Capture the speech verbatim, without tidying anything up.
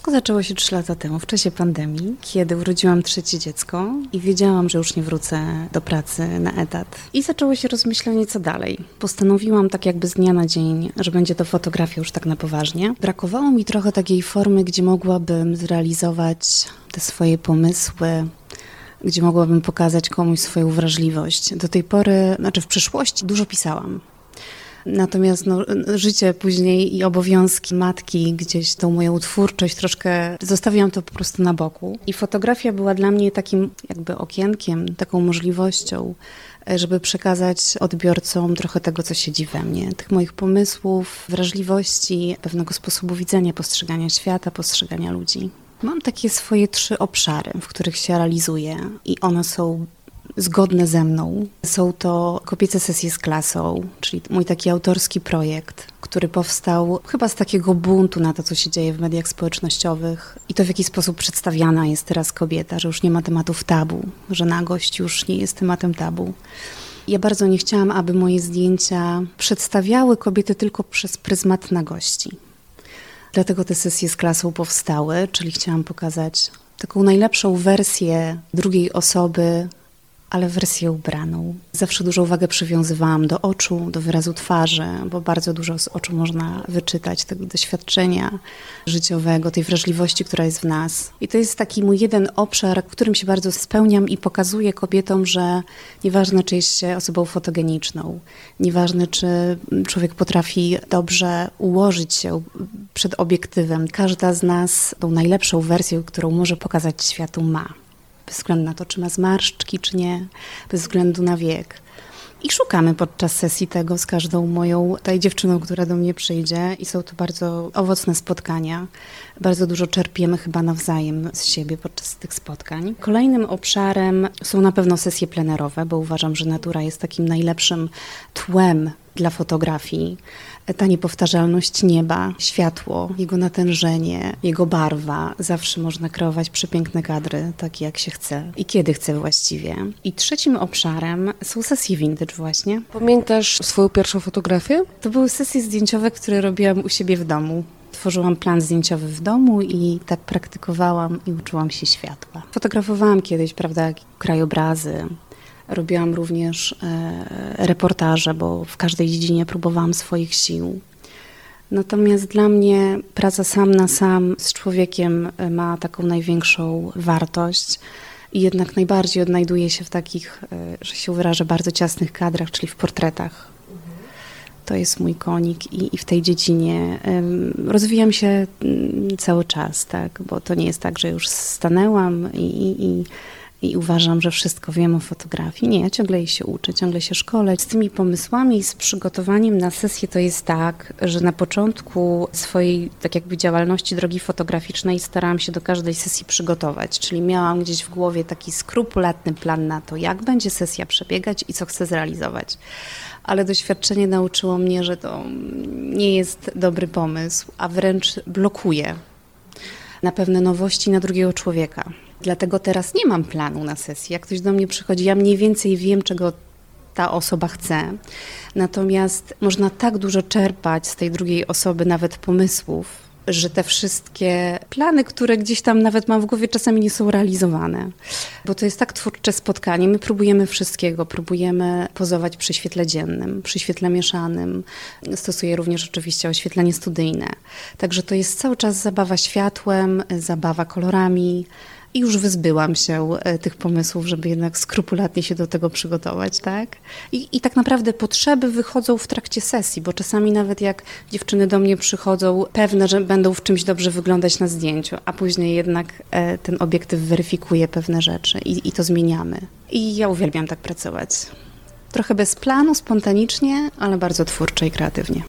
Wszystko zaczęło się trzy lata temu, w czasie pandemii, kiedy urodziłam trzecie dziecko i wiedziałam, że już nie wrócę do pracy na etat. I zaczęło się rozmyślanie, co dalej. Postanowiłam tak jakby z dnia na dzień, że będzie to fotografia już tak na poważnie. Brakowało mi trochę takiej formy, gdzie mogłabym zrealizować te swoje pomysły, gdzie mogłabym pokazać komuś swoją wrażliwość. Do tej pory, znaczy w przyszłości dużo pisałam. Natomiast no, życie później i obowiązki matki, gdzieś tą moją twórczość troszkę zostawiłam to po prostu na boku. I fotografia była dla mnie takim jakby okienkiem, taką możliwością, żeby przekazać odbiorcom trochę tego, co siedzi we mnie. Tych moich pomysłów, wrażliwości, pewnego sposobu widzenia, postrzegania świata, postrzegania ludzi. Mam takie swoje trzy obszary, w których się realizuję i one są zgodne ze mną. Są to kobiece sesje z klasą, czyli mój taki autorski projekt, który powstał chyba z takiego buntu na to, co się dzieje w mediach społecznościowych i to, w jaki sposób przedstawiana jest teraz kobieta, że już nie ma tematów tabu, że nagość już nie jest tematem tabu. Ja bardzo nie chciałam, aby moje zdjęcia przedstawiały kobiety tylko przez pryzmat nagości. Dlatego te sesje z klasą powstały, czyli chciałam pokazać taką najlepszą wersję drugiej osoby, ale wersję ubraną. Zawsze dużą uwagę przywiązywałam do oczu, do wyrazu twarzy, bo bardzo dużo z oczu można wyczytać, tego doświadczenia życiowego, tej wrażliwości, która jest w nas. I to jest taki mój jeden obszar, w którym się bardzo spełniam i pokazuję kobietom, że nieważne, czy jest się osobą fotogeniczną, nieważne, czy człowiek potrafi dobrze ułożyć się przed obiektywem, każda z nas tą najlepszą wersję, którą może pokazać światu, ma. Bez względu na to, czy ma zmarszczki, czy nie, bez względu na wiek. I szukamy podczas sesji tego z każdą moją tej dziewczyną, która do mnie przyjdzie i są to bardzo owocne spotkania. Bardzo dużo czerpiemy chyba nawzajem z siebie podczas tych spotkań. Kolejnym obszarem są na pewno sesje plenerowe, bo uważam, że natura jest takim najlepszym tłem dla fotografii. Ta niepowtarzalność nieba, światło, jego natężenie, jego barwa. Zawsze można kreować przepiękne kadry, takie jak się chce i kiedy chce właściwie. I trzecim obszarem są sesje vintage właśnie. Pamiętasz swoją pierwszą fotografię? To były sesje zdjęciowe, które robiłam u siebie w domu. Tworzyłam plan zdjęciowy w domu i tak praktykowałam i uczyłam się światła. Fotografowałam kiedyś, prawda, krajobrazy. Robiłam również e, reportaże, bo w każdej dziedzinie próbowałam swoich sił. Natomiast dla mnie praca sam na sam z człowiekiem ma taką największą wartość i jednak najbardziej odnajduję się w takich, e, że się wyrażę, bardzo ciasnych kadrach, czyli w portretach. To jest mój konik i, i w tej dziedzinie um, rozwijam się um, cały czas, tak, bo to nie jest tak, że już stanęłam i, i, i I uważam, że wszystko wiem o fotografii. Nie, ja ciągle jej się uczę, ciągle się szkolę. Z tymi pomysłami i z przygotowaniem na sesję to jest tak, że na początku swojej tak jakby działalności drogi fotograficznej starałam się do każdej sesji przygotować. Czyli miałam gdzieś w głowie taki skrupulatny plan na to, jak będzie sesja przebiegać i co chcę zrealizować. Ale doświadczenie nauczyło mnie, że to nie jest dobry pomysł, a wręcz blokuje na pewne nowości na drugiego człowieka. Dlatego teraz nie mam planu na sesję. Jak ktoś do mnie przychodzi, ja mniej więcej wiem, czego ta osoba chce. Natomiast można tak dużo czerpać z tej drugiej osoby, nawet pomysłów, że te wszystkie plany, które gdzieś tam nawet mam w głowie, czasami nie są realizowane. Bo to jest tak twórcze spotkanie. My próbujemy wszystkiego. Próbujemy pozować przy świetle dziennym, przy świetle mieszanym. Stosuję również oczywiście oświetlenie studyjne. Także to jest cały czas zabawa światłem, zabawa kolorami. I już wyzbyłam się tych pomysłów, żeby jednak skrupulatnie się do tego przygotować, tak? I, I tak naprawdę potrzeby wychodzą w trakcie sesji, bo czasami nawet jak dziewczyny do mnie przychodzą, pewne, że będą w czymś dobrze wyglądać na zdjęciu, a później jednak e, ten obiektyw weryfikuje pewne rzeczy i, i to zmieniamy. I ja uwielbiam tak pracować. Trochę bez planu, spontanicznie, ale bardzo twórczo i kreatywnie.